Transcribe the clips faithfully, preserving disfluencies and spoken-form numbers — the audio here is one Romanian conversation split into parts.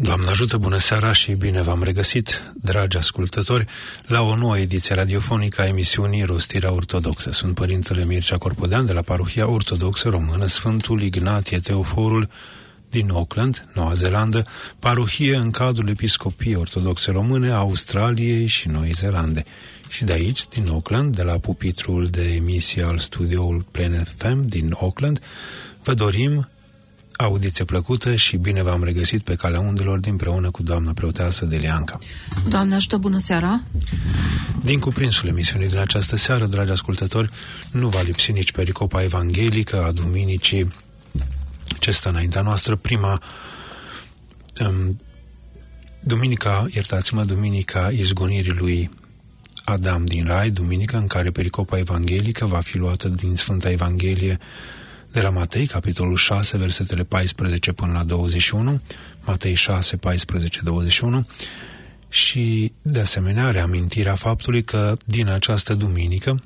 Doamne ajută, bună seara și bine v-am regăsit, dragi ascultători, la o nouă ediție radiofonică a emisiunii Rostirea Ortodoxă. Sunt Părintele Mircea Corpodean de la Parohia Ortodoxă Română Sfântul Ignatie Teoforul din Auckland, Noua Zeelandă, parohie în cadrul Episcopiei Ortodoxe Române a Australiei și Noii Zeelande. Și de aici, din Auckland, de la pupitrul de emisie al studioul Planet F M din Auckland, vă dorim audiție plăcută și bine v-am regăsit pe calea undelor împreună cu doamna preoteasă Delianca. Doamne ajută, bună seara! Din cuprinsul emisiunii din această seară, dragi ascultători, nu va lipsi nici pericopa evanghelică a duminicii ce stă înaintea noastră, prima um, duminica, iertați-mă, duminica izgonirii lui Adam din Rai, duminica în care pericopa evanghelică va fi luată din Sfânta Evanghelie de la Matei, capitolul șase, versetele paisprezece până la douăzeci și unu, Matei șase, paisprezece, douăzeci și unu, și, de asemenea, reamintirea faptului că din această duminică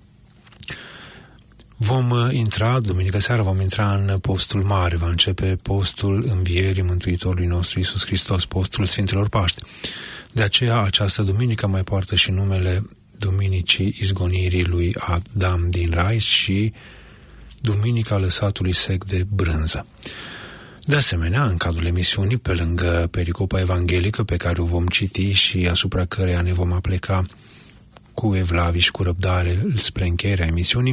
vom intra, duminică seara, vom intra în postul mare, va începe postul învierii Mântuitorului nostru Iisus Hristos, postul Sfintelor Paște. De aceea, această duminică mai poartă și numele Duminicii izgonirii lui Adam din Rai și Duminica lăsatului sec de brânză. De asemenea, în cadrul emisiunii, pe lângă pericopa evanghelică pe care o vom citi și asupra căreia ne vom apleca cu evlavie și cu răbdare spre încheierea emisiunii,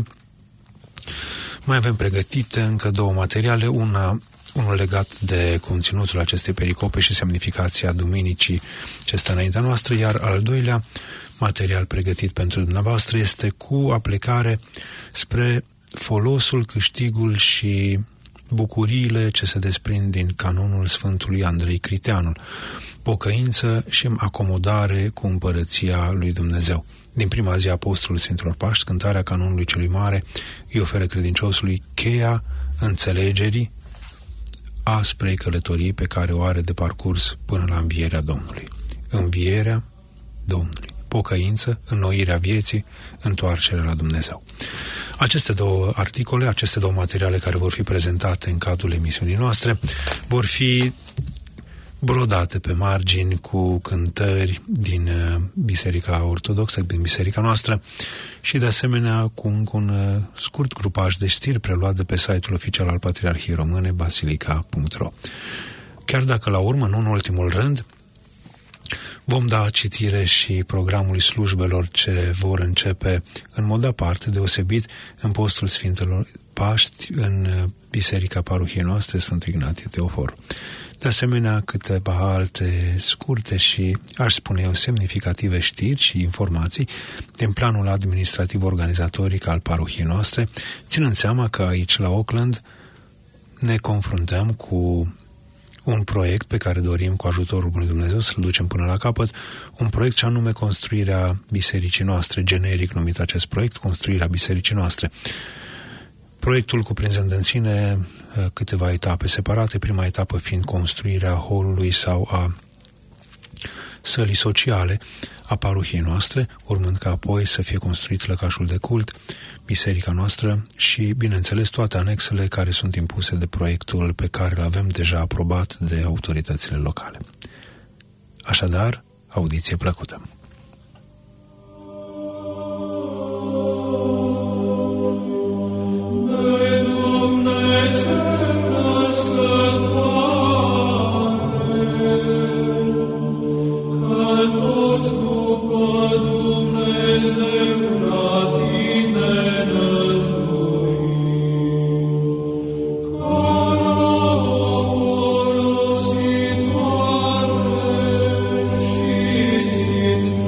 mai avem pregătite încă două materiale, una, unul legat de conținutul acestei pericope și semnificația duminicii ce stă înaintea noastră, iar al doilea material pregătit pentru dumneavoastră este cu aplecare spre folosul, câștigul și bucuriile ce se desprind din canonul Sfântului Andrei Criteanul, pocăință și acomodare cu împărăția lui Dumnezeu. Din prima zi a postului Sfintelor Paști, cântarea canonului celui mare îi oferă credinciosului cheia înțelegerii asprei călătorii pe care o are de parcurs până la învierea Domnului. Învierea Domnului. Pocăință, înnoirea vieții, întoarcerea la Dumnezeu. Aceste două articole, aceste două materiale care vor fi prezentate în cadrul emisiunii noastre, vor fi brodate pe margini cu cântări din Biserica Ortodoxă, din Biserica noastră și de asemenea cu un, cu un scurt grupaj de știri preluat de pe site-ul oficial al Patriarhiei Române, basilica punct ro. Chiar dacă la urmă, nu în ultimul rând, vom da citire și programului slujbelor ce vor începe în mod aparte, deosebit, în postul Sfintelor Paști, în Biserica Parohiei noastre, Sfântul Ignatie Teofor. De asemenea, câteva alte scurte și, aș spune eu, semnificative știri și informații din planul administrativ-organizatoric al parohiei noastre, ținând seama că aici, la Auckland, ne confruntăm cu un proiect pe care dorim cu ajutorul Bunului Dumnezeu să-l ducem până la capăt, un proiect ce anume construirea bisericii noastre, generic numit acest proiect, construirea bisericii noastre. Proiectul cuprinzând în sine câteva etape separate, prima etapă fiind construirea holului sau a sălii sociale a parohiei noastre, urmând ca apoi să fie construit lăcașul de cult, biserica noastră și, bineînțeles, toate anexele care sunt impuse de proiectul pe care îl avem deja aprobat de autoritățile locale. Așadar, audiție plăcută! Sit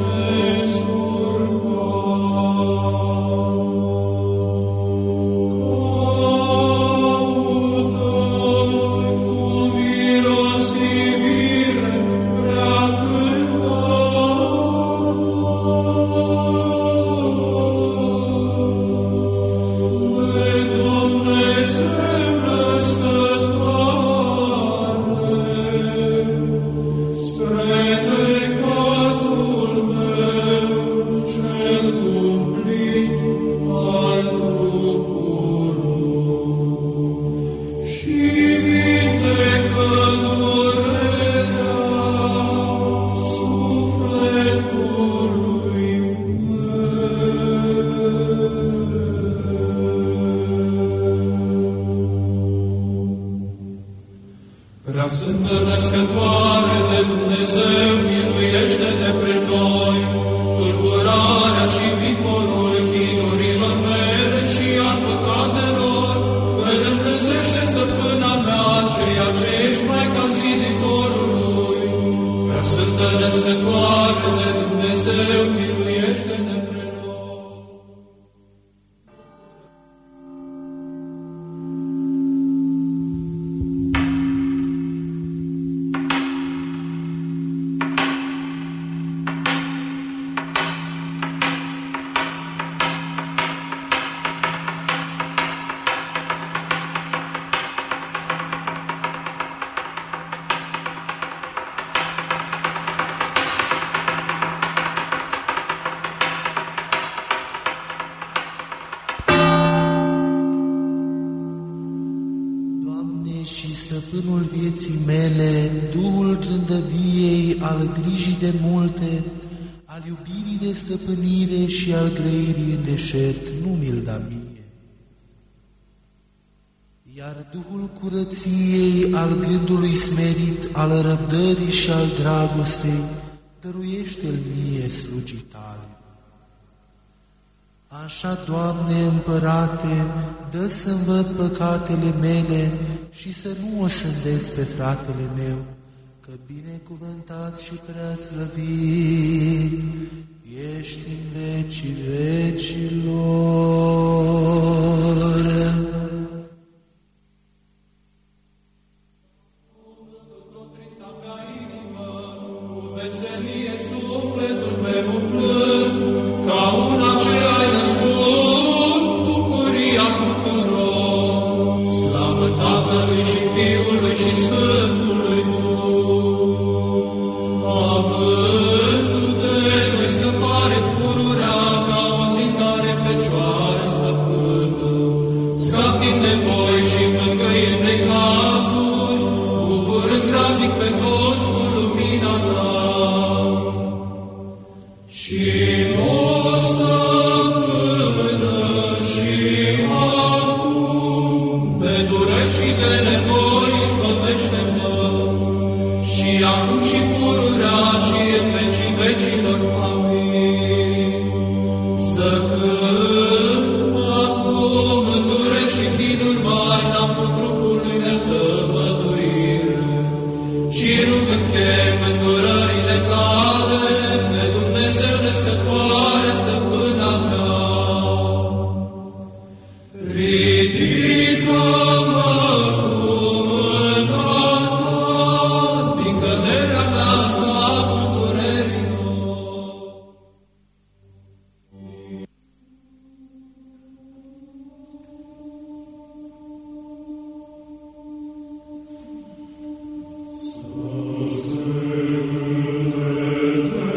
Sfântă Născătoare de Dumnezeu, miluiește-ne pre noi, tulburarea și viforul chinurilor mele și al păcatelor, îl împlăzește stăpâna mea, ceea ce ești Maica Ziditorului. Prea Sfântă Născătoare de Dumnezeu, miluiește-ne pre noi. Și stăpânul vieții mele, Duhul trândăviei, al grijii de multe, al iubirii de stăpânire și al grăirii în deșert, nu mi-l da mie. Iar Duhul curăției, al gândului smerit, al răbdării și al dragostei, dăruiește-l mie slugii tale. Așa, Doamne, Împărate, dă să-mi văd păcatele mele și să nu o sândesc pe fratele meu, că binecuvântat și prea slăvit ești în vecii vecilor. Amen.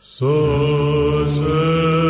Să se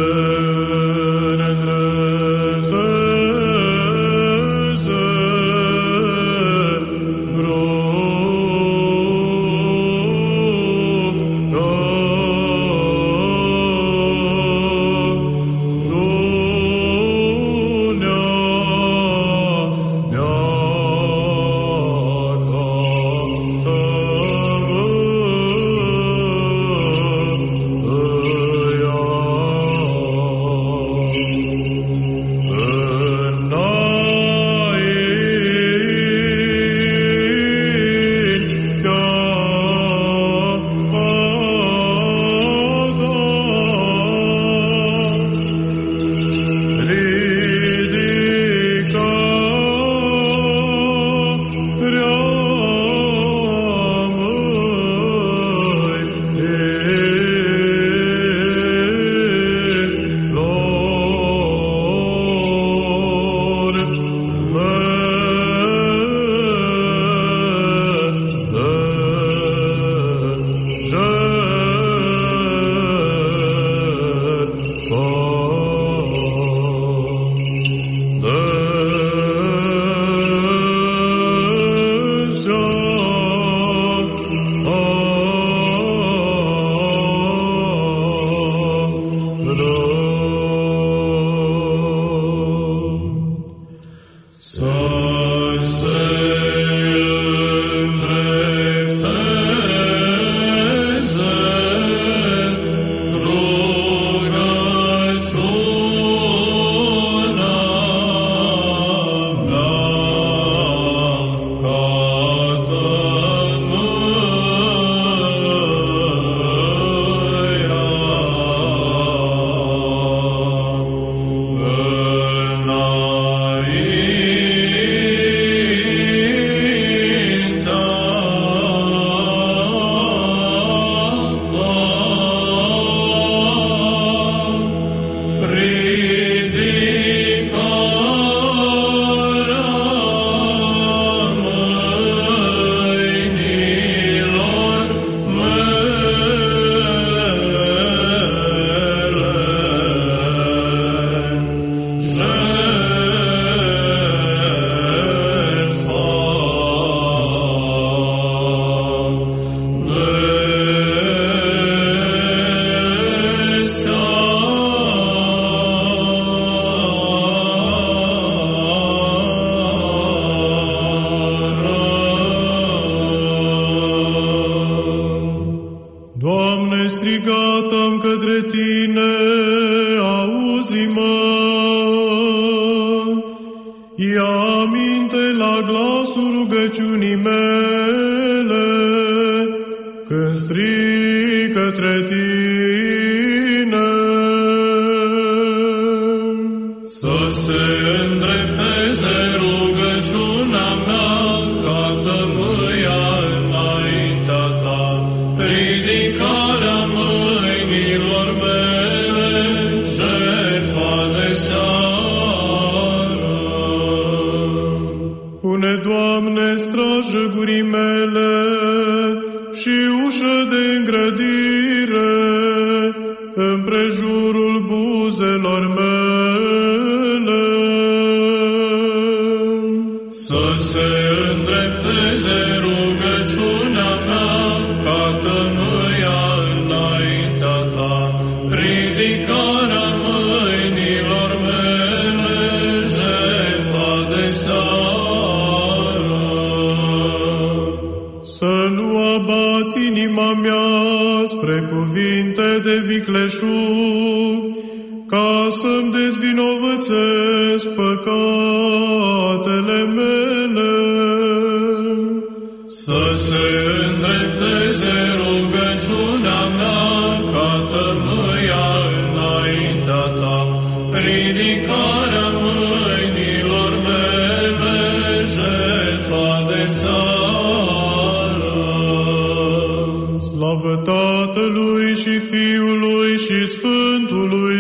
Tatălui și Fiului și Sfântului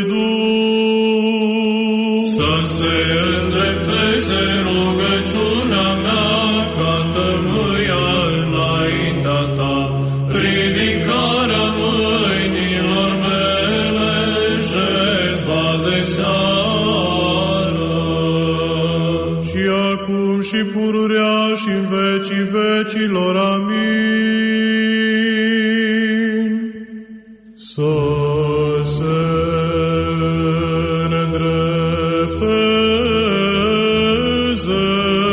Duh. Să se îndrepteze rugăciunea mea ca tămâia înaintea ta, ridicarea mâinilor mele acum și pururea și în vecii vecilor. Amin. Să se nedrepteze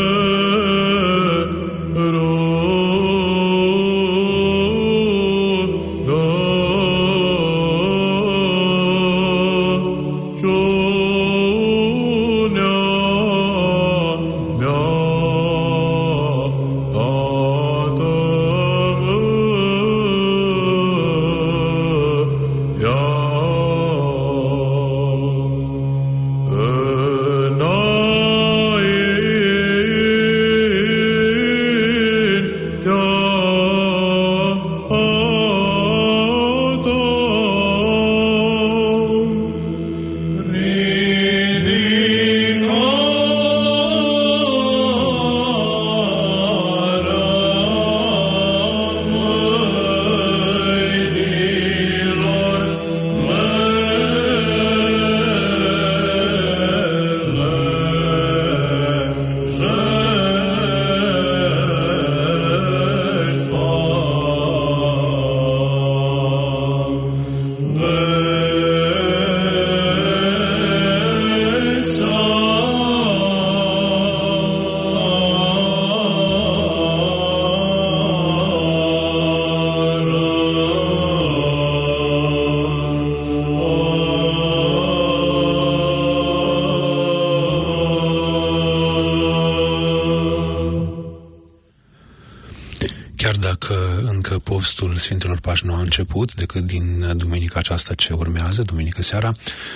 postul Sfintelor Pași nu a început decât din duminica aceasta ce urmează, duminică seara.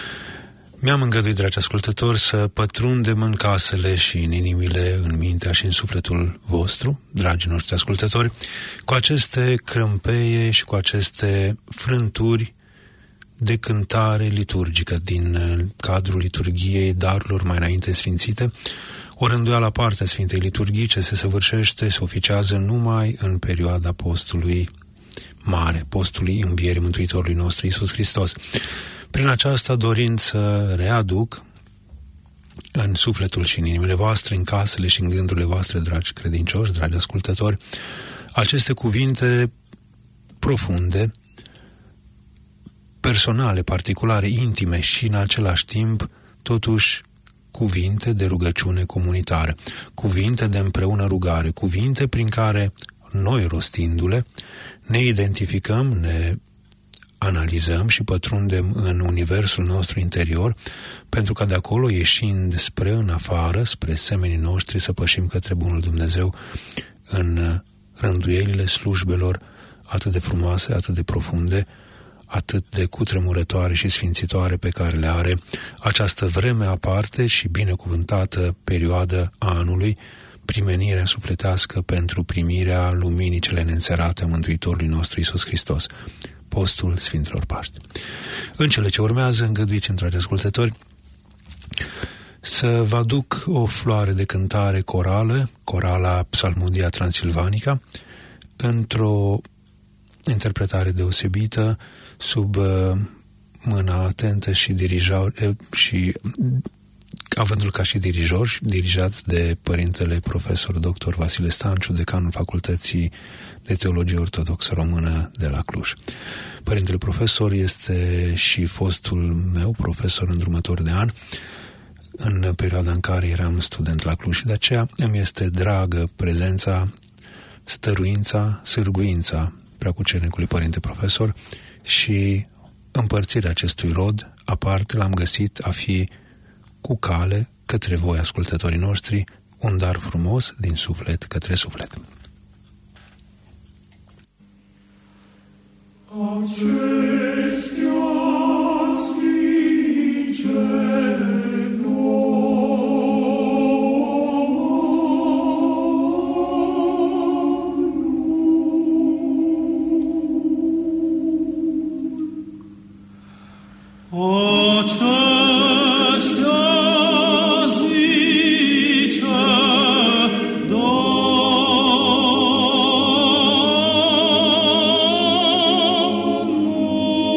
Mi-am îngăduit, dragi ascultători, să pătrundem în casele și în inimile, în mintea și în sufletul vostru, dragii noștri ascultători, cu aceste crâmpeie și cu aceste frânturi de cântare liturgică din cadrul liturgiei darurilor mai înainte sfințite. O rânduială aparte a Sfintei Liturghii ce se săvârșește, se oficiază numai în perioada postului mare, postului învierii Mântuitorului nostru Iisus Hristos. Prin aceasta dorind să readuc în sufletul și în inimile voastre, în casele și în gândurile voastre, dragi credincioși, dragi ascultători, aceste cuvinte profunde, personale, particulare, intime și în același timp, totuși, cuvinte de rugăciune comunitară, cuvinte de împreună rugare, cuvinte prin care noi, rostindu-le, ne identificăm, ne analizăm și pătrundem în universul nostru interior, pentru ca de acolo, ieșind spre în afară, spre semenii noștri, să pășim către Bunul Dumnezeu în rânduielile slujbelor atât de frumoase, atât de profunde, atât de cutremurătoare și sfințitoare pe care le are această vreme aparte și binecuvântată perioadă a anului, primenirea sufletească pentru primirea luminii cele neînserate a Mântuitorului nostru Iisus Hristos, postul Sfintelor Paști. În cele ce urmează, îngăduiți-mi, dragi ascultători, să vă aduc o floare de cântare corală, corala Psalmodia Transilvanica, într-o interpretare deosebită, sub mâna atentă și dirijor, și avându-l ca și dirijor, dirijat de părintele profesor doctor Vasile Stanciu, decanul Facultății de Teologie Ortodoxă Română de la Cluj. Părintele profesor este și fostul meu profesor îndrumător de an în perioada în care eram student la Cluj și de aceea îmi este dragă prezența, stăruința, sârguința preacucernicului părinte profesor și împărțirea acestui rod aparte l-am găsit a fi cu cale către voi, ascultătorii noștri, un dar frumos din suflet către suflet. Acestea zice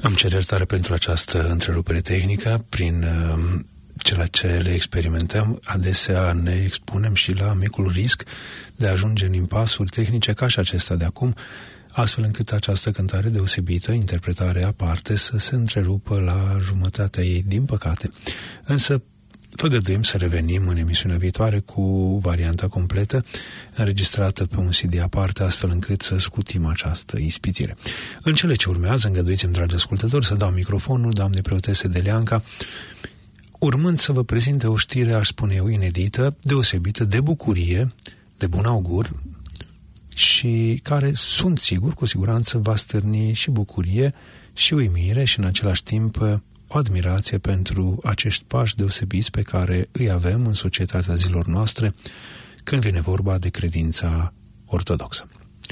Îmi cer iertare pentru această întrerupere tehnică. Prin uh, ceea ce le experimentăm, adesea ne expunem și la micul risc de a ajunge în impasuri tehnice ca și acesta de acum, astfel încât această cântare deosebită, interpretare aparte, să se întrerupă la jumătatea ei, din păcate. Însă făgăduim să revenim în emisiunea viitoare cu varianta completă, înregistrată pe un C D aparte, astfel încât să scutim această ispitire. În cele ce urmează, îngăduiți-mi, dragi ascultători, să dau microfonul doamnei preotese Deleanca, urmând să vă prezinte o știre, aș spune eu, inedită, deosebită, de bucurie, de bun augur, și care, sunt sigur, cu siguranță va stârni și bucurie și uimire și în același timp o admirație pentru acești pași deosebiți pe care îi avem în societatea zilor noastre când vine vorba de credința ortodoxă.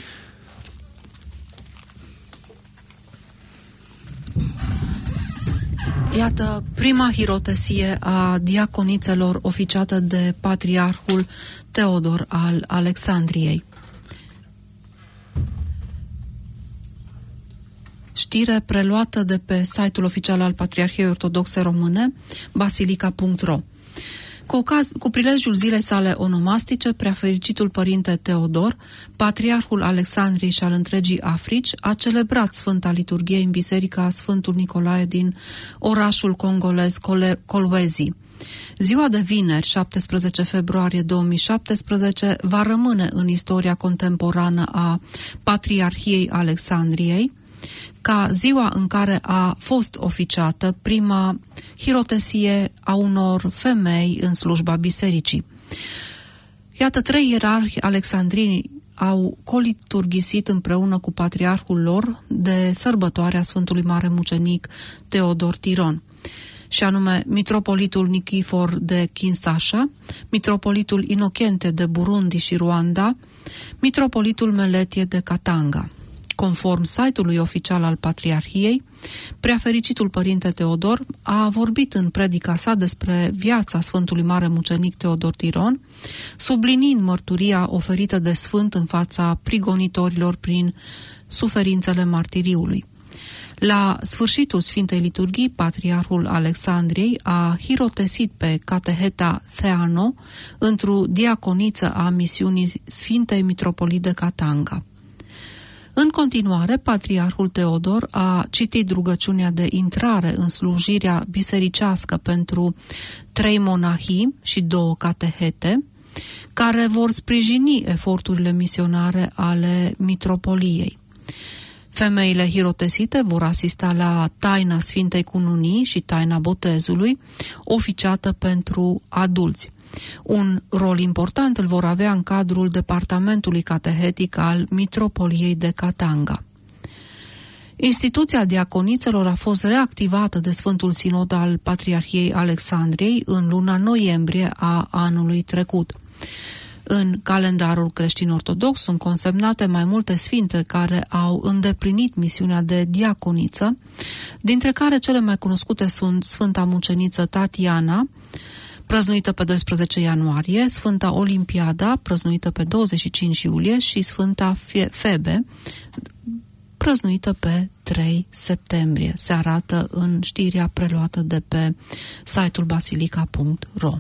Iată prima hirotesie a diaconițelor oficiată de Patriarhul Teodor al Alexandriei. Știre preluată de pe site-ul oficial al Patriarhiei Ortodoxe Române, basilica punct ro. Cu, ocaz, cu prilejul zilei sale onomastice, preafericitul părinte Teodor, Patriarhul Alexandriei și al întregii Africi, a celebrat Sfânta Liturghie în Biserica Sfântul Nicolae din orașul congolez Kolwezi. Ziua de vineri, șaptesprezece februarie două mii șaptesprezece, va rămâne în istoria contemporană a Patriarhiei Alexandriei ca ziua în care a fost oficiată prima hirotesie a unor femei în slujba bisericii. Iată, trei ierarhi alexandrini au coliturghisit împreună cu patriarhul lor de sărbătoarea Sfântului Mare Mucenic Teodor Tiron, și anume mitropolitul Nichifor de Kinshasa, mitropolitul Inochente de Burundi și Rwanda, mitropolitul Meletie de Katanga. Conform site-ului oficial al Patriarhiei, preafericitul părinte Teodor a vorbit în predica sa despre viața Sfântului Mare Mucenic Teodor Tiron, subliniind mărturia oferită de Sfânt în fața prigonitorilor prin suferințele martiriului. La sfârșitul Sfintei Liturghii, Patriarhul Alexandriei a hirotesit pe cateheta Theano într-o diaconiță a misiunii Sfintei Mitropolii de Katanga. În continuare, Patriarhul Teodor a citit rugăciunea de intrare în slujirea bisericească pentru trei monahii și două catehete, care vor sprijini eforturile misionare ale mitropoliei. Femeile hirotesite vor asista la taina Sfintei Cununii și taina botezului, oficiată pentru adulți. Un rol important îl vor avea în cadrul departamentului catehetic al mitropoliei de Katanga. Instituția diaconițelor a fost reactivată de Sfântul Sinod al Patriarhiei Alexandriei în luna noiembrie a anului trecut. În calendarul creștin-ortodox sunt consemnate mai multe sfinte care au îndeplinit misiunea de diaconiță, dintre care cele mai cunoscute sunt Sfânta Muceniță Tatiana, prăznuită pe doisprezece ianuarie, Sfânta Olimpiada, prăznuită pe douăzeci și cinci iulie, și Sfânta Febe, prăznuită pe trei septembrie. Se arată în știrea preluată de pe site-ul basilica punct ro.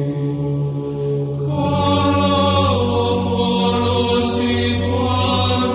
Folosit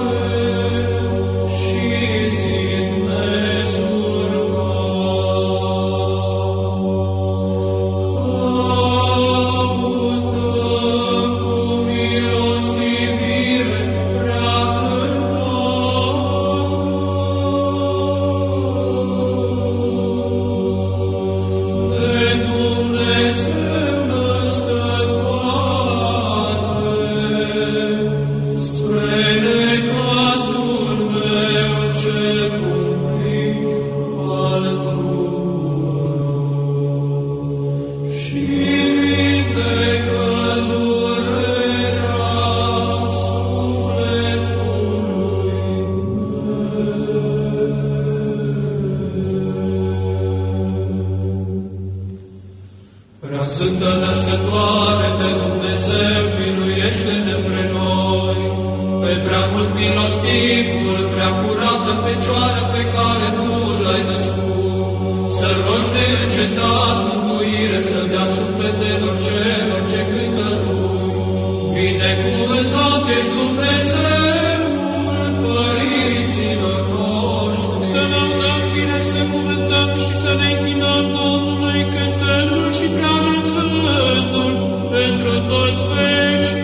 Prea Sfântă Născătoare de Dumnezeu, miluiește-ne pre noi. Pe prea mult milostivul, prea curată Fecioară pe care Tu l-ai născut, să rogi de încetat mântuire, să dea sufletelor celor ce cântă Lui. Binecuvântat ești Dumnezeul părinților noștri. Să lăudăm bine, să cuvântăm și să ne închinăm Domnului, cântându-L și preanunțându-L pentru toți vecii.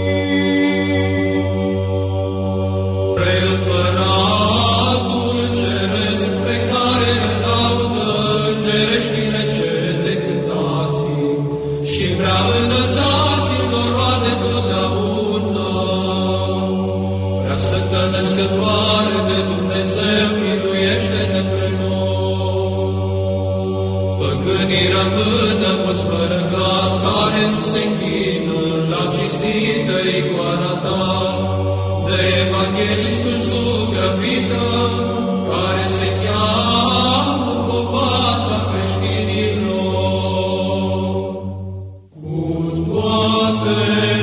Preîmpăratul ceresc pe care îl laudă îngereștile ce te cântați și prea înălțați-L roade totdeauna. Prea Sfântă Născătoare de Dumnezeu, miluiește-ne pre noi. Păgânii rămână mulți fără glas, care nu se închină la cinstită icoana Ta, de evanghelistul zugrăvită, care se cheamă povața creștinilor. Cu toate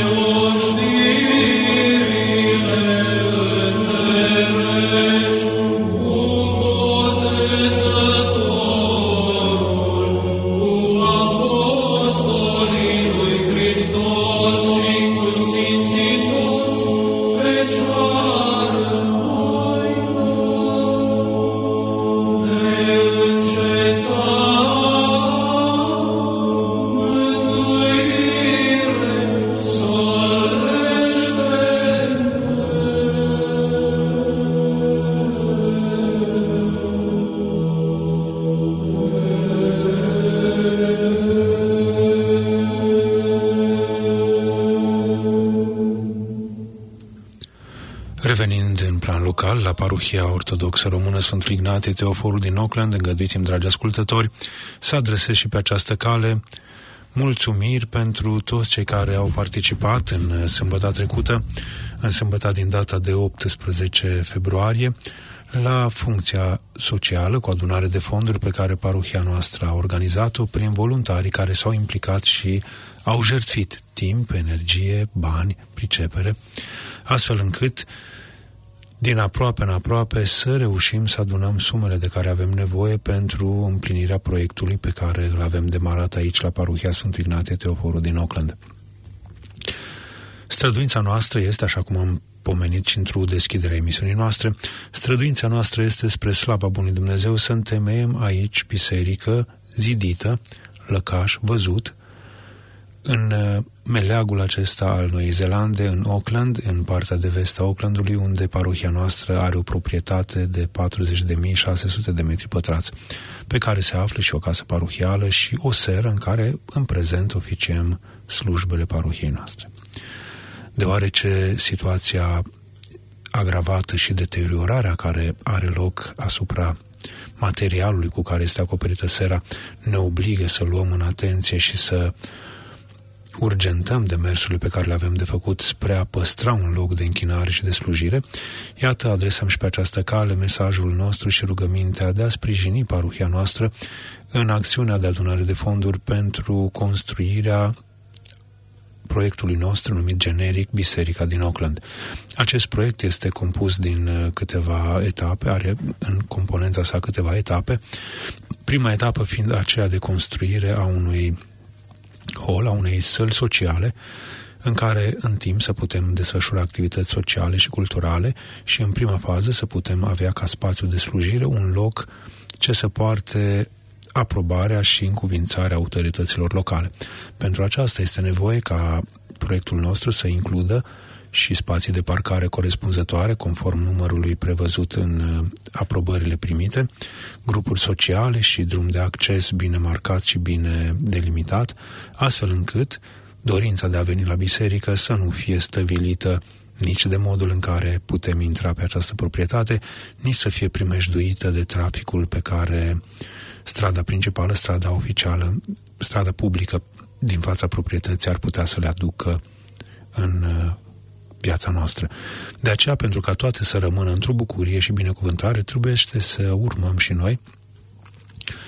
oștirile îngerești, cu Botezătorul, cu apostolii lui Hristos și cu sfinții toți, Fecioară Moică, neîncetat, mântuire Revenind în plan local, la Parohia Ortodoxă Română Sfântul Ignatie Teoforul din Auckland, îngăduiți-mi, dragi ascultători, să adresez și pe această cale mulțumiri pentru toți cei care au participat în sâmbăta trecută, în sâmbăta din data de optsprezece februarie, la funcția socială cu adunare de fonduri pe care parohia noastră a organizat-o prin voluntarii care s-au implicat și au jertfit timp, energie, bani, pricepere, astfel încât din aproape în aproape să reușim să adunăm sumele de care avem nevoie pentru împlinirea proiectului pe care îl avem demarat aici la Parohia Sfântul Ignatie Teoforul din Auckland. Străduința noastră este, așa cum am pomenit și într-o deschidere a emisiunii noastre, străduința noastră este spre slava Bunului Dumnezeu să întemeiem aici biserică zidită, lăcaș, văzut, în meleagul acesta al Noii Zeelande, în Auckland, în partea de vest a Aucklandului, unde parohia noastră are o proprietate de patruzeci de mii șase sute de metri pătrați, pe care se află și o casă parohială și o seră în care, în prezent, oficiem slujbele parohiei noastre. Deoarece situația agravată și deteriorarea care are loc asupra materialului cu care este acoperită sera ne obligă să luăm în atenție și să urgentăm demersurile pe care le avem de făcut spre a păstra un loc de închinare și de slujire. Iată, adresăm și pe această cale mesajul nostru și rugămintea de a sprijini parohia noastră în acțiunea de adunare de fonduri pentru construirea proiectului nostru numit generic Biserica din Auckland. Acest proiect este compus din câteva etape, are în componența sa câteva etape. Prima etapă fiind aceea de construire a unui hol, a unei săli sociale, în care în timp să putem desfășura activități sociale și culturale și în prima fază să putem avea ca spațiu de slujire un loc ce să poarte aprobarea și încuvințarea autorităților locale. Pentru aceasta este nevoie ca proiectul nostru să includă și spații de parcare corespunzătoare, conform numărului prevăzut în aprobările primite, grupuri sociale și drum de acces bine marcat și bine delimitat, astfel încât dorința de a veni la biserică să nu fie stăvilită nici de modul în care putem intra pe această proprietate, nici să fie primejduită de traficul pe care strada principală, strada oficială, strada publică din fața proprietății ar putea să le aducă în viața noastră. De aceea, pentru ca toate să rămână într-o bucurie și binecuvântare, trebuie să urmăm și noi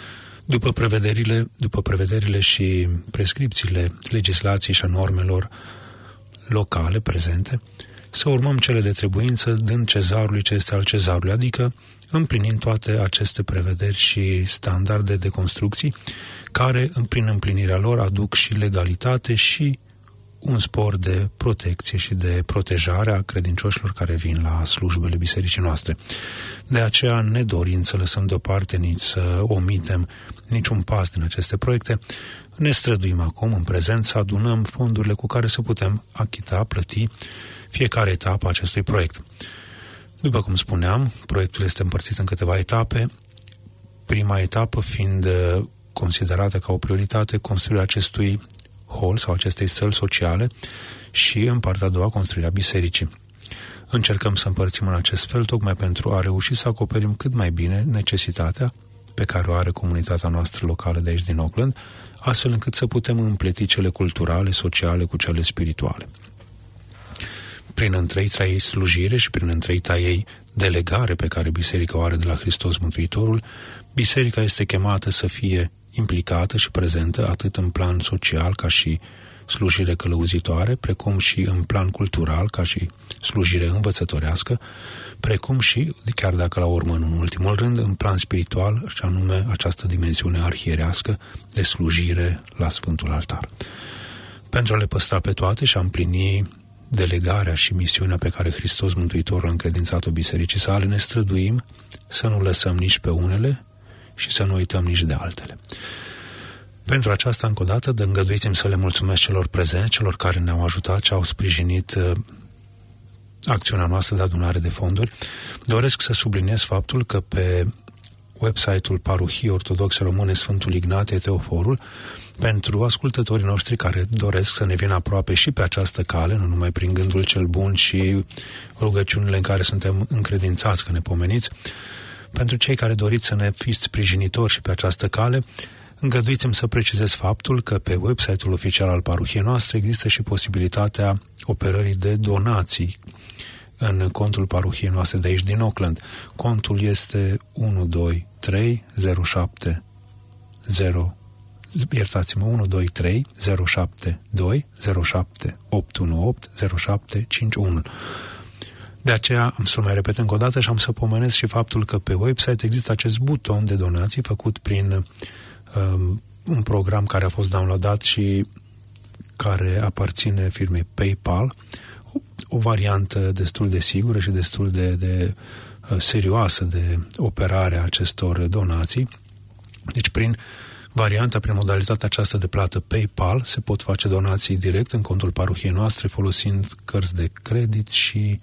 După prevederile, după prevederile și prescripțiile legislației și a normelor locale prezente, să urmăm cele de trebuință, dând cezarului ce este al cezarului, adică împlinind toate aceste prevederi și standarde de construcții, care, prin împlinirea lor, aduc și legalitate și un spor de protecție și de protejare a credincioșilor care vin la slujbele bisericii noastre. De aceea, nedorind să lăsăm deoparte nici să omitem niciun pas din aceste proiecte, ne străduim acum, în prezent, să adunăm fondurile cu care să putem achita, plăti fiecare etapă a acestui proiect. După cum spuneam, proiectul este împărțit în câteva etape, prima etapă fiind considerată ca o prioritate construirea acestui hol sau acestei săli sociale și, în partea a doua, construirea bisericii. Încercăm să împărțim în acest fel tocmai pentru a reuși să acoperim cât mai bine necesitatea pe care o are comunitatea noastră locală de aici din Auckland, astfel încât să putem împleti cele culturale, sociale cu cele spirituale. Prin întreita ei slujire și prin întreita ei delegare pe care biserica o are de la Hristos Mântuitorul, biserica este chemată să fie implicată și prezentă atât în plan social ca și slujire călăuzitoare, precum și în plan cultural ca și slujire învățătorească, precum și, chiar dacă la urmă în ultimul rând, în plan spiritual, și anume această dimensiune arhierească de slujire la Sfântul Altar. Pentru a le păstra pe toate și a împlini delegarea și misiunea pe care Hristos Mântuitorul a încredințat-o bisericii sale, ne străduim să nu lăsăm nici pe unele și să nu uităm nici de altele. Pentru aceasta, încă o dată, îngăduiți-mi să le mulțumesc celor prezenți, celor care ne-au ajutat, ce au sprijinit uh, acțiunea noastră de adunare de fonduri. Doresc să subliniez faptul că pe website-ul Parohiei Ortodoxe Române Sfântul Ignatie Teoforul, pentru ascultătorii noștri care doresc să ne vină aproape și pe această cale, nu numai prin gândul cel bun și rugăciunile în care suntem încredințați că ne pomeniți, pentru cei care doriți să ne fiți sprijinitori și pe această cale, îngăduiți-mi să precizez faptul că pe website-ul oficial al parohiei noastre există și posibilitatea operării de donații în contul parohiei noastre de aici din Auckland. Contul este unu doi trei zero șapte zero iertați-mă, unu doi trei zero șapte doi zero șapte opt unu opt zero șapte cinci unu. De aceea am să-l mai repet încă o dată și am să pomenesc și faptul că pe website există acest buton de donații făcut prin um, un program care a fost downloadat și care aparține firmei PayPal, o, o variantă destul de sigură și destul de, de uh, serioasă de operare a acestor donații. Deci prin varianta, prin modalitatea aceasta de plată PayPal, se pot face donații direct în contul parohiei noastre folosind cărți de credit și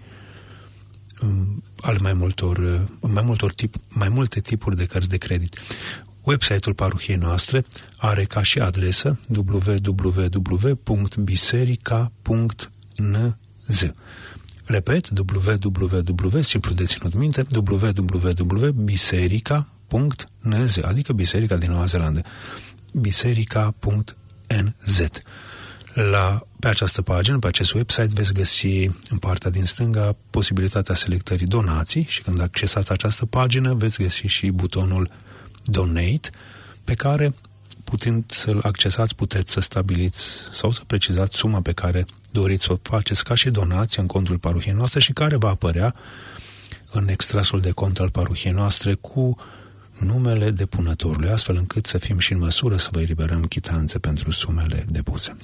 um, ale mai multor, mai multor tip, mai multe tipuri de cărți de credit. Website-ul parohiei noastre are ca și adresă w w w punct biserica punct n z. Repet, w w w, simplu de ținut minte, w w w punct biserica punct n z, adică Biserica din Noua Zeelandă. biserica punct n z. La, pe această pagină, pe acest website, veți găsi în partea din stânga posibilitatea selectării donații și când accesați această pagină veți găsi și butonul Donate, pe care, putând să-l accesați, puteți să stabiliți sau să precizați suma pe care doriți să o faceți ca și donație în contul parohiei noastre și care va apărea în extrasul de cont al parohiei noastre cu numele depunătorului, astfel încât să fim și în măsură să vă eliberăm chitanțe pentru sumele depuse.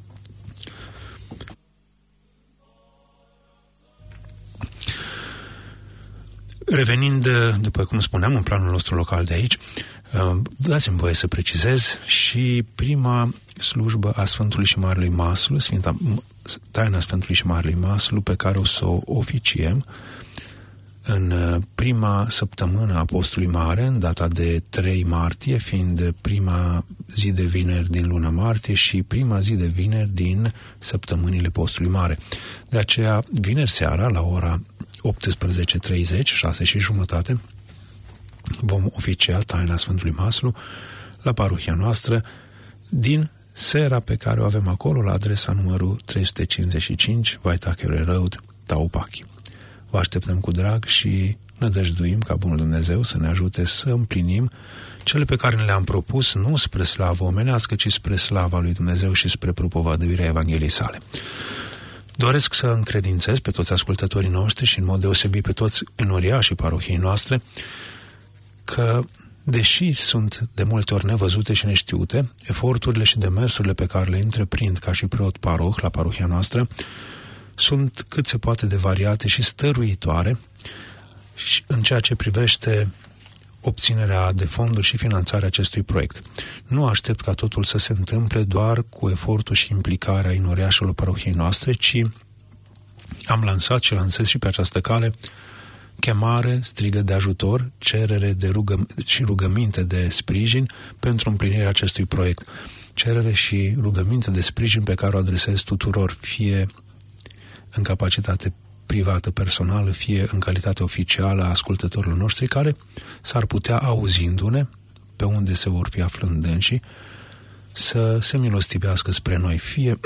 Revenind, după cum spuneam, în planul nostru local de aici, dați-mi voie să precizez și prima slujbă a Sfântului și Marelui Maslu, Sfânta, taina Sfântului și Marelui Maslu, pe care o să o oficiem în prima săptămână a Postului Mare, în data de trei martie, fiind prima zi de vineri din luna martie și prima zi de vineri din săptămânile Postului Mare. De aceea, vineri seara, la ora optsprezece treizeci, șase și jumătate, vom oficia taina Sfântului Maslu la parohia noastră din sera pe care o avem acolo, la adresa numărul trei sute cincizeci și cinci, Waitakere Road, Taupaki. Vă așteptăm cu drag și nădăjduim ca Bunul Dumnezeu să ne ajute să împlinim cele pe care le-am propus, nu spre slavă omenească, ci spre slava lui Dumnezeu și spre propovăduirea Evangheliei sale. Doresc să încredințez pe toți ascultătorii noștri și în mod deosebit pe toți înoriașii parohiei noastre că, deși sunt de multe ori nevăzute și neștiute, eforturile și demersurile pe care le întreprind ca și preot paroh la parohia noastră sunt cât se poate de variate și stăruitoare și în ceea ce privește obținerea de fonduri și finanțarea acestui proiect. Nu aștept ca totul să se întâmple doar cu efortul și implicarea înoriașilor parohiei noastre, ci am lansat și lansez și pe această cale chemare, strigă de ajutor, cerere de rugă, și rugăminte de sprijin pentru împlinirea acestui proiect. Cerere și rugăminte de sprijin pe care o adresez tuturor, fie în capacitate privată, personală, fie în calitate oficială a ascultătorilor noștri, care s-ar putea, auzindu-ne, pe unde se vor fi aflând dânsii, să se milostivească spre noi, fie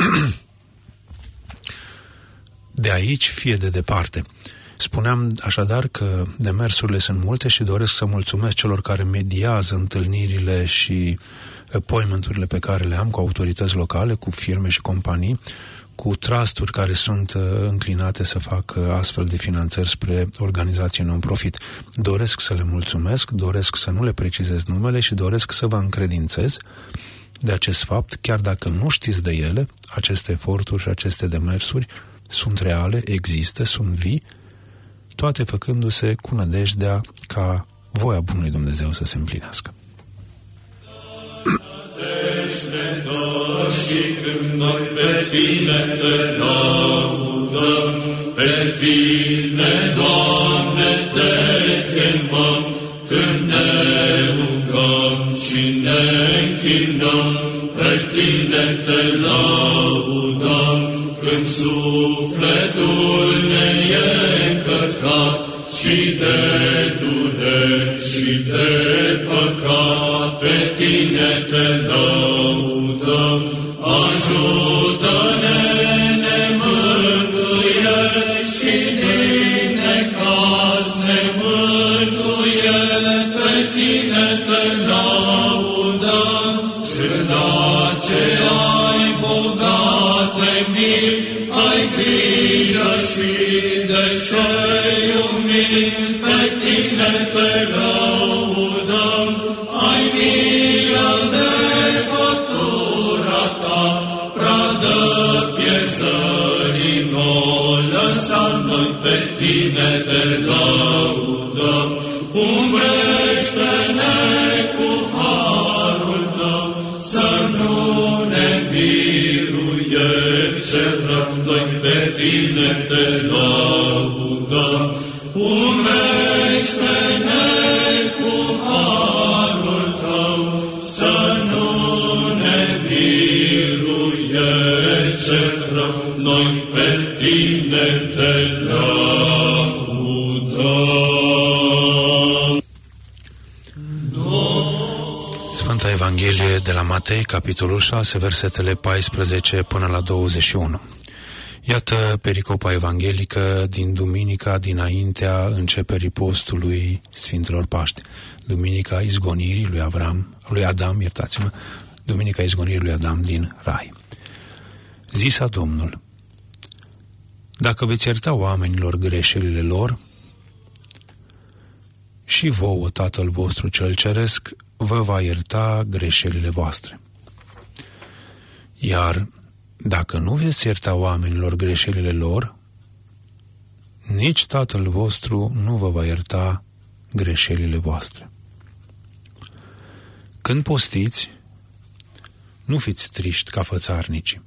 de aici, fie de departe. Spuneam așadar că demersurile sunt multe și doresc să mulțumesc celor care mediază întâlnirile și appointment-urile pe care le am cu autorități locale, cu firme și companii, cu trusturi care sunt uh, înclinate să facă astfel de finanțări spre organizații non-profit. Doresc să le mulțumesc, doresc să nu le precizez numele și doresc să vă încredințez de acest fapt, chiar dacă nu știți de ele, aceste eforturi și aceste demersuri sunt reale, există, sunt vii, toate făcându-se cu nădejdea ca voia Bunului Dumnezeu să se împlinească. Ne dă și când noi pe Tine te lăudăm, pe Tine, Doamne, te chemăm, când ne rugăm și ne închinăm, pe Tine te lăudăm, când sufletul ne e încărcat și de dureri și de păcat, pe Tine te lăudăm. Ajută-ne, ne mântuiești și din necaz ne mântuiești, pe Tine te lăudăm. Cela ce ai bogate miri, ai grijă și de cei umili, pe Tine te lăudăm. Ai milă de făptura Ta, pradă pierzării n-o lăsa, noi pe Tine te lăudăm. Umbrește-ne cu harul Tău, să nu ne biruiești cel rău, noi pe Tine te lăudăm. Umbrește-ne cu harul Tău, să nu ne biruiești cel rău, noi pe Tine te lăudăm. Sfânta Evanghelie de la Matei, capitolul șase, versetele paisprezece până la douăzeci și unu. Iată pericopa evanghelică din duminica dinaintea începerii postului Sfintelor Paști. Duminica izgonirii lui Avram, lui Adam, iertați-mă, duminica izgonirii lui Adam din Rai. Zisa Domnul: dacă veți ierta oamenilor greșelile lor, și vouă Tatăl vostru cel ceresc vă va ierta greșelile voastre. Iar dacă nu veți ierta oamenilor greșelile lor, nici Tatăl vostru nu vă va ierta greșelile voastre. Când postiți, nu fiți triști ca fățarnicii,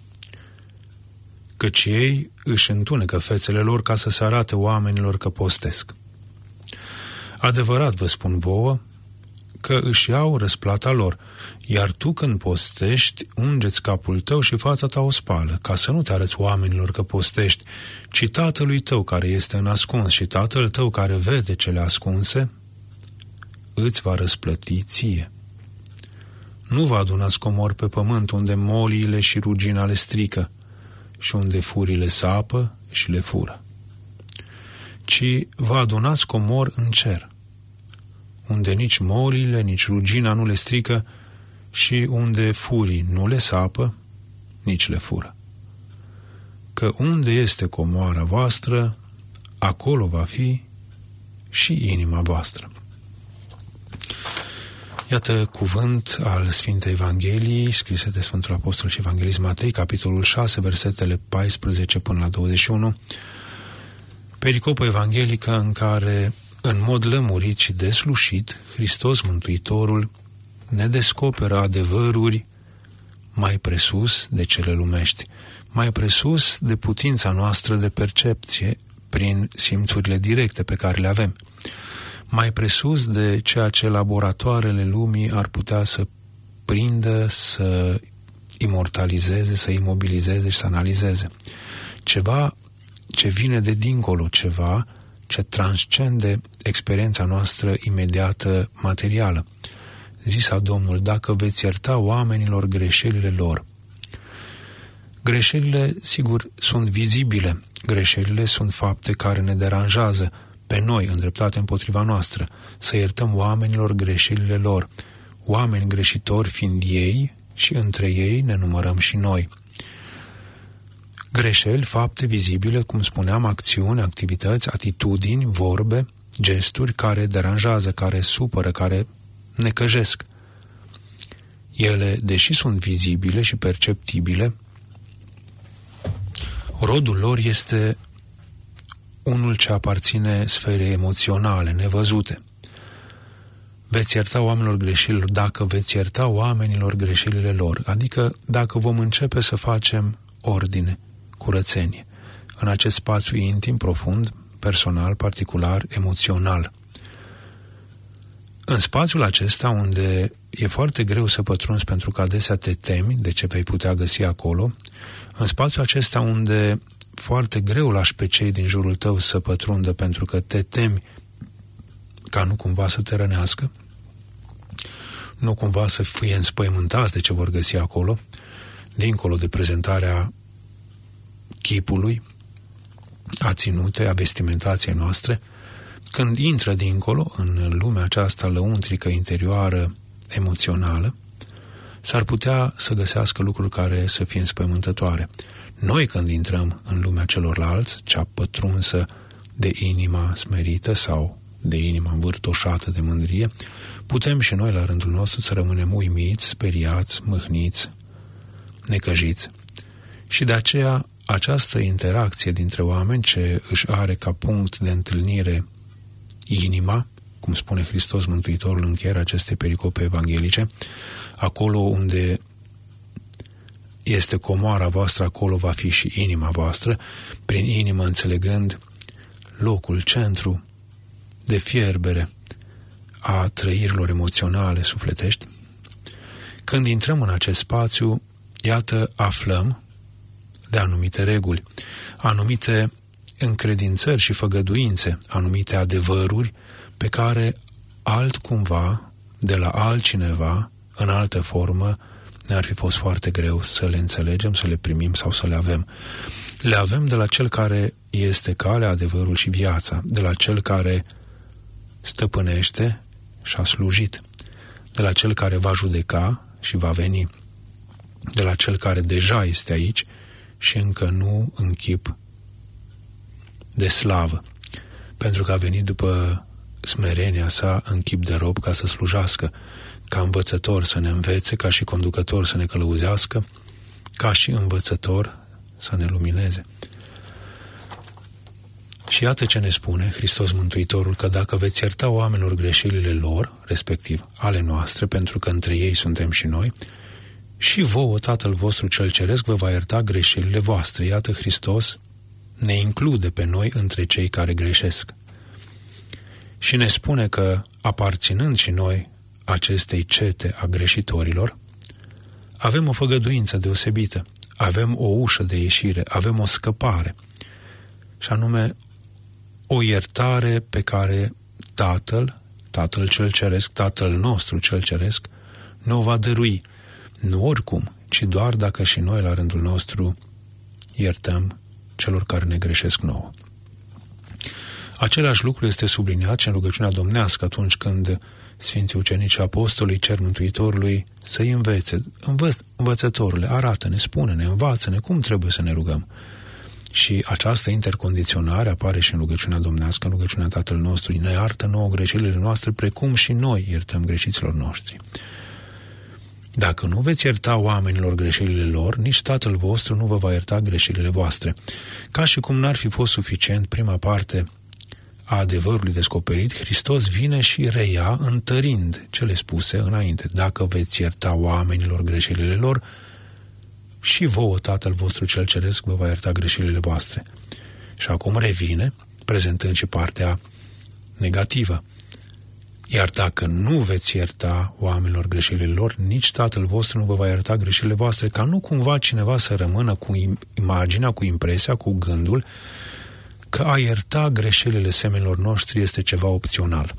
căci ei își întunecă fețele lor ca să se arate oamenilor că postesc. Adevărat vă spun vouă că își iau răsplata lor, iar tu când postești, unge-ți capul tău și fața ta o spală, ca să nu te arăți oamenilor că postești, ci Tatălui tău care este în ascuns, și Tatăl tău care vede cele ascunse, îți va răsplăti ție. Nu vă adunați comori pe pământ unde moliile și rugina le strică și unde furile sapă și le fură, ci vă adunați comor în cer, unde nici molile, nici rugina nu le strică și unde furii nu le sapă, nici le fură. Că unde este comoara voastră, acolo va fi și inima voastră. Iată cuvânt al Sfintei Evangheliei, scrise de Sfântul Apostol și Evanghelist Matei, capitolul șase, versetele paisprezece până la douăzeci și unu, pericopă evanghelică în care, în mod lămurit și deslușit, Hristos Mântuitorul ne descoperă adevăruri mai presus de cele lumești, mai presus de putința noastră de percepție prin simțurile directe pe care le avem, mai presus de ceea ce laboratoarele lumii ar putea să prindă, să imortalizeze, să imobilizeze și să analizeze. Ceva ce vine de dincolo, ceva ce transcende experiența noastră imediată materială. Zisa Domnul, dacă veți ierta oamenilor greșelile lor. Greșelile, sigur, sunt vizibile. Greșelile sunt fapte care ne deranjează pe noi, îndreptate împotriva noastră. Să iertăm oamenilor greșelile lor. Oameni greșitori fiind ei și între ei ne numărăm și noi. Greșeli, fapte vizibile, cum spuneam, acțiuni, activități, atitudini, vorbe, gesturi care deranjează, care supără, care necăjesc. Ele, deși sunt vizibile și perceptibile, rodul lor este unul ce aparține sferei emoționale, nevăzute. Veți ierta oamenilor greșelilor dacă veți ierta oamenilor greșelile lor, adică dacă vom începe să facem ordine, curățenie, în acest spațiu intim, profund, personal, particular, emoțional. În spațiul acesta, unde e foarte greu să pătrunzi pentru că adesea te temi de ce vei putea găsi acolo, în spațiul acesta unde foarte greu lași pe cei din jurul tău să pătrundă pentru că te temi ca nu cumva să te rănească, nu cumva să fie înspăimântați de ce vor găsi acolo, dincolo de prezentarea chipului, a ținute, a vestimentației noastre, când intră dincolo, în lumea aceasta lăuntrică, interioară, emoțională, s-ar putea să găsească lucruri care să fie înspăimântătoare. Noi, când intrăm în lumea celorlalți, cea pătrunsă de inima smerită sau de inima învârtoșată de mândrie, putem și noi, la rândul nostru, să rămânem uimiți, speriați, mâhniți, necăjiți. Și de aceea, această interacție dintre oameni, ce își are ca punct de întâlnire inima, cum spune Hristos Mântuitorul în încheierea acestei pericope evanghelice, acolo unde este comoara voastră, acolo va fi și inima voastră, prin inimă înțelegând locul, centru de fierbere a trăirilor emoționale, sufletești. Când intrăm în acest spațiu, iată, aflăm de anumite reguli, anumite încredințări și făgăduințe, anumite adevăruri pe care altcumva, de la altcineva, în altă formă, ne-ar fi fost foarte greu să le înțelegem, să le primim sau să le avem. Le avem de la cel care este calea, adevărul și viața, de la cel care stăpânește și a slujit, de la cel care va judeca și va veni, de la cel care deja este aici și încă nu în chip de slavă, pentru că a venit după smerenia sa în chip de rob ca să slujească, ca învățător să ne învețe, ca și conducător să ne călăuzească, ca și învățător să ne lumineze. Și iată ce ne spune Hristos Mântuitorul, că dacă veți ierta oamenilor greșelile lor, respectiv ale noastre, pentru că între ei suntem și noi, și vouă Tatăl vostru cel ceresc vă va ierta greșelile voastre. Iată, Hristos ne include pe noi între cei care greșesc. Și ne spune că, aparținând și noi acestei cete a greșitorilor, avem o făgăduință deosebită, avem o ușă de ieșire, avem o scăpare, și anume o iertare pe care Tatăl, Tatăl cel ceresc, Tatăl nostru cel ceresc, ne o va dărui, nu oricum, ci doar dacă și noi la rândul nostru iertăm celor care ne greșesc nouă. Același lucru este subliniat și în rugăciunea domnească atunci când Sfinții Ucenici și Apostolii cer Mântuitorului să-i învețe. Învăț, învățătorule, arată-ne, spune-ne, învață-ne cum trebuie să ne rugăm. Și această intercondiționare apare și în rugăciunea domnească, în rugăciunea Tatăl nostru. Ne iartă nouă greșelile noastre, precum și noi iertăm greșiților noștri. Dacă nu veți ierta oamenilor greșelile lor, nici Tatăl vostru nu vă va ierta greșelile voastre. Ca și cum n-ar fi fost suficient prima parte a adevărului descoperit, Hristos vine și reia întărind cele spuse înainte. Dacă veți ierta oamenilor greșelile lor, și vouă Tatăl vostru cel ceresc vă va ierta greșelile voastre. Și acum revine, prezentând și partea negativă. Iar dacă nu veți ierta oamenilor greșelile lor, nici Tatăl vostru nu vă va ierta greșelile voastre, ca nu cumva cineva să rămână cu imaginea, cu impresia, cu gândul că a ierta greșelile semenilor noștri este ceva opțional.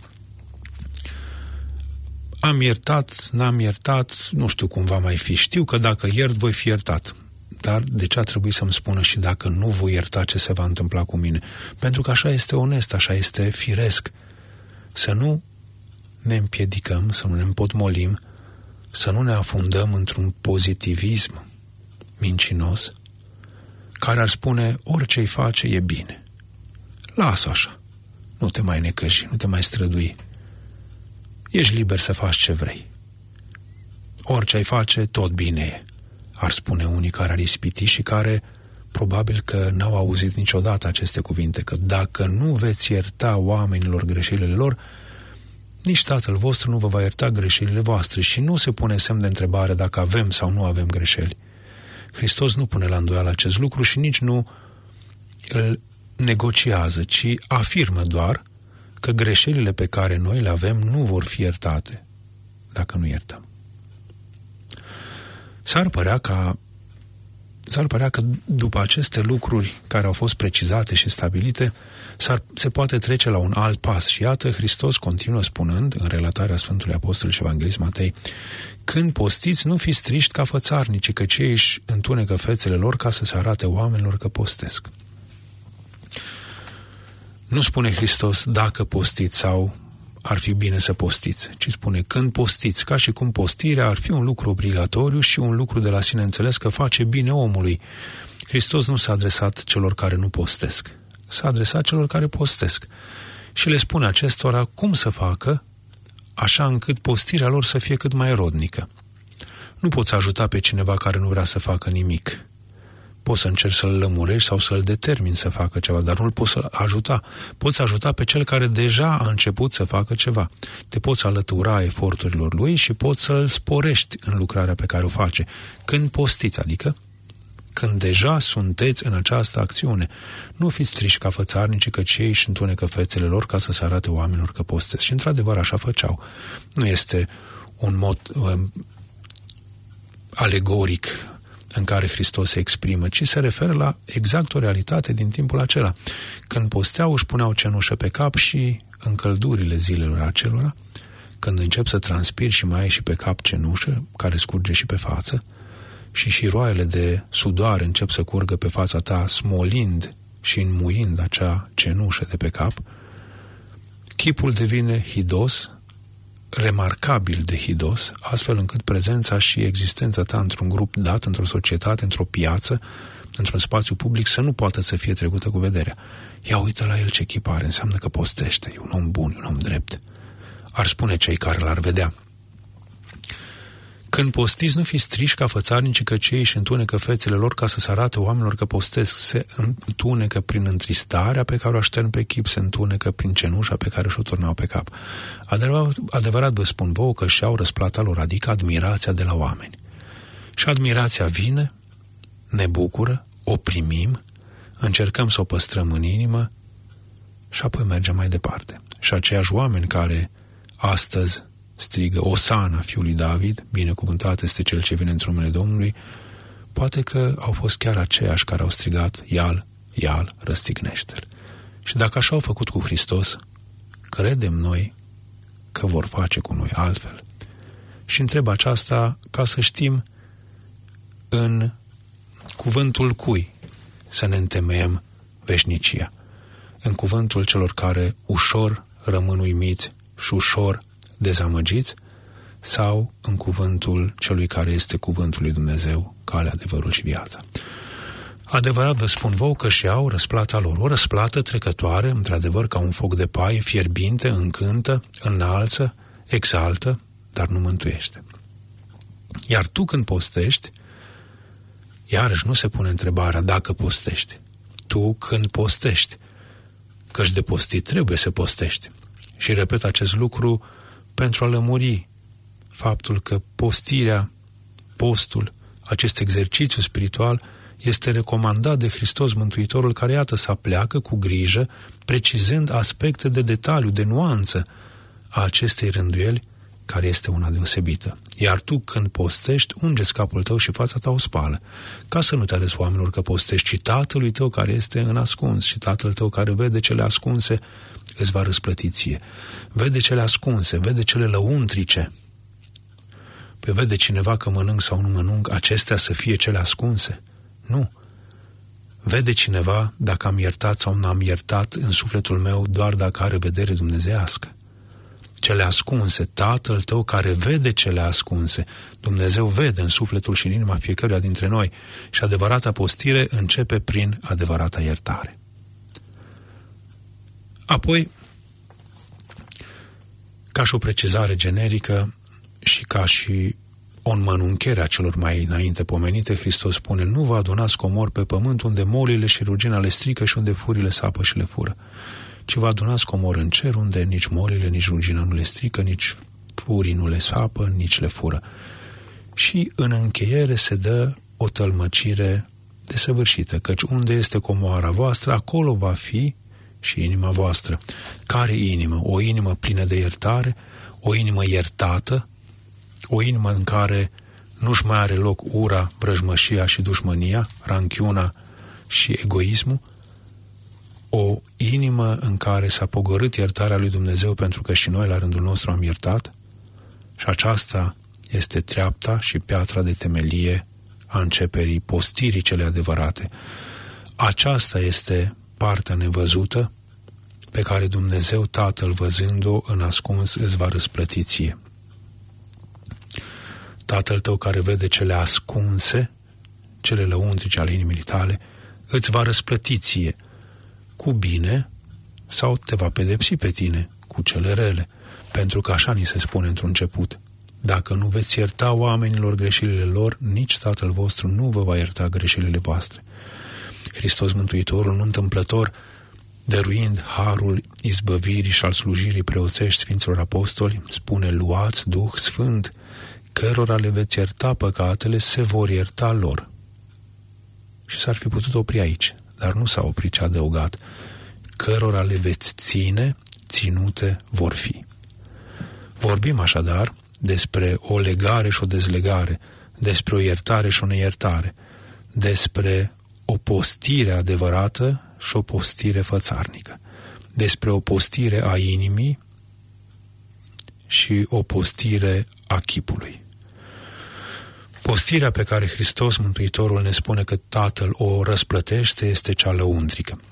Am iertat, n-am iertat, nu știu cum va mai fi. Știu că dacă iert, voi fi iertat. Dar de ce a trebuit să-mi spună și dacă nu voi ierta, ce se va întâmpla cu mine? Pentru că așa este onest, așa este firesc. Să nu ne împiedicăm, să nu ne împotmolim, să nu ne afundăm într-un pozitivism mincinos care ar spune orice-i face e bine. Lasă așa, nu te mai necăji, nu te mai strădui. Ești liber să faci ce vrei. Orice ai face, tot bine e, ar spune unii care ar ispiti și care probabil că n-au auzit niciodată aceste cuvinte, că dacă nu veți ierta oamenilor greșelile lor, nici Tatăl vostru nu vă va ierta greșelile voastre. Și nu se pune semn de întrebare dacă avem sau nu avem greșeli. Hristos nu pune la îndoială acest lucru și nici nu îl negociază, ci afirmă doar că greșelile pe care noi le avem nu vor fi iertate dacă nu iertăm. S-ar părea ca s-ar părea că după aceste lucruri care au fost precizate și stabilite, s-ar, se poate trece la un alt pas. Și iată, Hristos continuă spunând, în relatarea Sfântului Apostol și Evanghelist Matei, când postiți, nu fiți triști ca fățarnici, că cei își întunecă fețele lor ca să se arate oamenilor că postesc. Nu spune Hristos dacă postiți sau ar fi bine să postiți, ci spune când postiți, ca și cum postirea ar fi un lucru obligatoriu și un lucru de la sine înțeles că face bine omului. Hristos nu s-a adresat celor care nu postesc, s-a adresat celor care postesc și le spune acestora cum să facă așa încât postirea lor să fie cât mai rodnică. Nu poți ajuta pe cineva care nu vrea să facă nimic. Poți să încerci să-l lămurești sau să-l determini să facă ceva, dar nu-l poți ajuta. Poți ajuta pe cel care deja a început să facă ceva. Te poți alătura eforturilor lui și poți să-l sporești în lucrarea pe care o face. Când postiți, adică când deja sunteți în această acțiune. Nu fiți triși ca fățarnici, că cei își întunecă fețele lor ca să se arate oamenilor că postesc. Și într-adevăr așa făceau. Nu este un mod um, alegoric în care Hristos se exprimă, ci se referă la exact o realitate din timpul acela. Când posteau, își puneau cenușă pe cap și în căldurile zilelor acelora, când încep să transpiri și mai ai și pe cap cenușă, care scurge și pe față, și șiroaiele de sudoare încep să curgă pe fața ta, smolind și înmuind acea cenușă de pe cap, chipul devine hidos, remarcabil de hidos, astfel încât prezența și existența ta într-un grup dat, într-o societate, într-o piață, într-un spațiu public, să nu poată să fie trecută cu vederea. Ia uită la el ce chip are, înseamnă că postește, e un om bun, e un om drept. Ar spune cei care l-ar vedea. Când postiți, nu fiți triși ca fățarnici, că cei își întunecă fețele lor ca să se arate oamenilor că postesc. Se întunecă prin întristarea pe care o aștern pe chip, se întunecă prin cenușa pe care și-o turnau pe cap. Adevărat, adevărat vă spun vouă că și-au răsplata lor, adică admirația de la oameni. Și admirația vine, ne bucură, o primim, încercăm să o păstrăm în inimă și apoi mergem mai departe. Și aceiași oameni care astăzi strigă Osana fiului David, binecuvântat este cel ce vine într-un numele Domnului, poate că au fost chiar aceiași care au strigat Ial, Ial, răstignește-l. Și dacă așa au făcut cu Hristos, credem noi că vor face cu noi altfel. Și întreb aceasta ca să știm în cuvântul cui să ne întemeiem veșnicia. în cuvântul celor care ușor rămân uimiți și ușor dezamăgiți, sau în cuvântul celui care este cuvântul lui Dumnezeu, calea, adevărul și viața. Adevărat vă spun vouă că și au răsplata lor, o răsplată trecătoare, într-adevăr ca un foc de paie, fierbinte, încântă, înalță, exaltă, dar nu mântuiește. Iar tu când postești, iarăși nu se pune întrebarea dacă postești. Tu când postești, căci de postit trebuie să postești. Și repet acest lucru pentru a lămuri faptul că postirea, postul, acest exercițiu spiritual este recomandat de Hristos Mântuitorul, care iată să pleacă cu grijă, precizând aspecte de detaliu, de nuanță a acestei rânduieli, care este una deosebită. Iar tu când postești, unge-ți capul tău și fața ta o spală, ca să nu te arăți oamenilor că postești, ci Tatălui tău care este în ascuns, și Tatăl tău care vede cele ascunse îți va răsplăti ție. Vede cele ascunse, vede cele lăuntrice. Păi vede cineva că mănânc sau nu mănânc, acestea să fie cele ascunse? Nu. Vede cineva dacă am iertat sau nu am iertat în sufletul meu doar dacă are vedere dumnezeiască. Cele ascunse, Tatăl tău care vede cele ascunse, Dumnezeu vede în sufletul și în inima fiecăruia dintre noi, și adevărata postire începe prin adevărata iertare. Apoi, ca și o precizare generică și ca și o înmănunchere a celor mai înainte pomenite, Hristos spune: nu vă adunați comori pe pământ unde molile și rugina le strică și unde furile sapă și le fură, ci vă adunați comori în cer unde nici molile, nici rugina nu le strică, nici furii nu le sapă, nici le fură. Și în încheiere se dă o tălmăcire desăvârșită, căci unde este comoara voastră, acolo va fi și inima voastră. Care inimă? O inimă plină de iertare, o inimă iertată, o inimă în care nu-și mai are loc ura, vrăjmășia și dușmânia, ranchiuna și egoismul, o inimă în care s-a pogorât iertarea lui Dumnezeu pentru că și noi la rândul nostru am iertat, și aceasta este treapta și piatra de temelie a începerii postirii cele adevărate. Aceasta este partea nevăzută pe care Dumnezeu Tatăl, văzând-o în ascuns, îți va răsplăti ție. Tatăl tău care vede cele ascunse, cele lăuntrice ale inimii tale, îți va răsplăti ție cu bine sau te va pedepsi pe tine cu cele rele, pentru că așa ni se spune într-un început: dacă nu veți ierta oamenilor greșelile lor, nici Tatăl vostru nu vă va ierta greșelile voastre. Hristos Mântuitorul, nu întâmplător, dăruind harul izbăvirii și al slujirii preoțești Sfinților Apostoli, spune: luați Duh Sfânt, cărora le veți ierta păcatele, se vor ierta lor. Și s-ar fi putut opri aici, dar nu s-a oprit, ce a adăugat: cărora le veți ține, ținute vor fi. Vorbim așadar despre o legare și o dezlegare, despre o iertare și o neiertare, despre o postire adevărată și o postire fățarnică, despre o postire a inimii și o postire a chipului. Postirea pe care Hristos Mântuitorul ne spune că Tatăl o răsplătește este cea lăuntrică.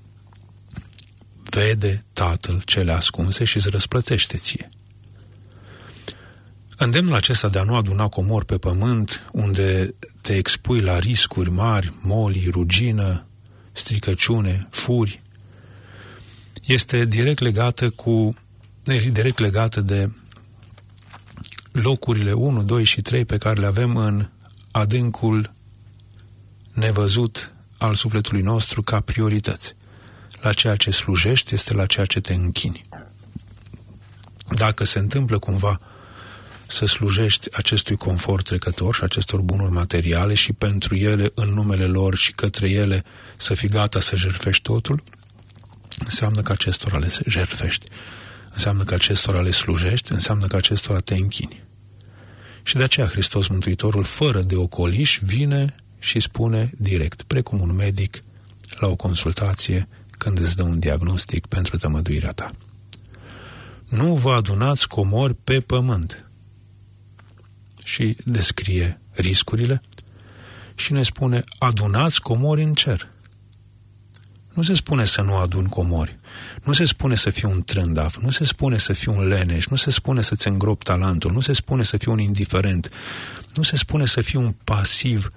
Vede Tatăl cele ascunse și îți răsplătește ție. Îndemnul acesta de a nu aduna comori pe pământ, unde te expui la riscuri mari, moli, rugină, stricăciune, furi, este direct legată cu direct legată de locurile unu, doi și trei pe care le avem în adâncul nevăzut al sufletului nostru ca priorități. La ceea ce slujești este la ceea ce te închini. Dacă se întâmplă cumva să slujești acestui confort trecător și acestor bunuri materiale și pentru ele, în numele lor și către ele, să fii gata să jertfești totul, înseamnă că acestora le jertfești. Înseamnă că acestora le slujești, înseamnă că acestora te închini. Și de aceea Hristos Mântuitorul, fără de ocoliș, vine și spune direct, precum un medic la o consultație când îți dă un diagnostic pentru tămăduirea ta: nu vă adunați comori pe pământ. Și descrie riscurile și ne spune: adunați comori în cer. Nu se spune să nu aduni comori. Nu se spune să fii un trândaf. Nu se spune să fii un leneș. Nu se spune să-ți îngropi talentul. Nu se spune să fii un indiferent. Nu se spune să fii un pasiv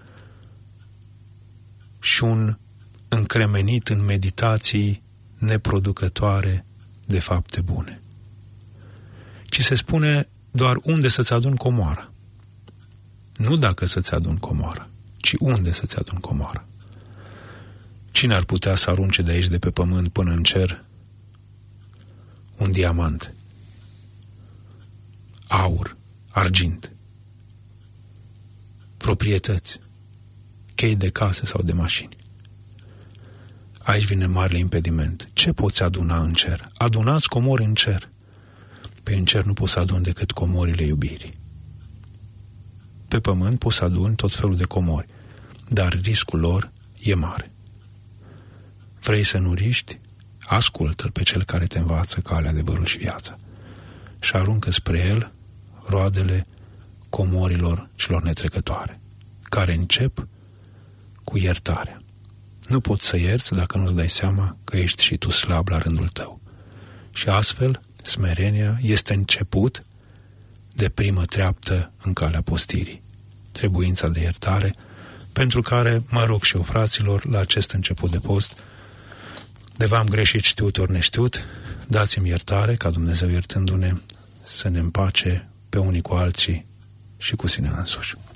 și un încremenit în meditații neproducătoare de fapte bune. Ci se spune doar unde să-ți aduni comoara. Nu dacă să-ți aduni comoara, ci unde să-ți aduni comoara. Cine ar putea să arunce de aici, de pe pământ, până în cer un diamant, aur, argint, proprietăți, chei de case sau de mașini? Aici vine marele impediment. Ce poți aduna în cer? Adunați comori în cer. Pe în cer nu poți să aduni decât comorile iubirii. Pe pământ poți să aduni tot felul de comori, dar riscul lor e mare. Vrei să nu riști? Ascultă-l pe cel care te învață calea, adevărul și viața și aruncă spre el roadele comorilor celor netrecătoare, care încep cu iertarea. Nu poți să ierți dacă nu-ți dai seama că ești și tu slab la rândul tău. Și astfel, smerenia este început de primă treaptă în calea postirii, trebuința de iertare, pentru care mă rog și eu, fraților, la acest început de post, de v-am greșit știut ori neștiut, dați-mi iertare, ca Dumnezeu iertându-ne să ne împace pe unii cu alții și cu sine însuși.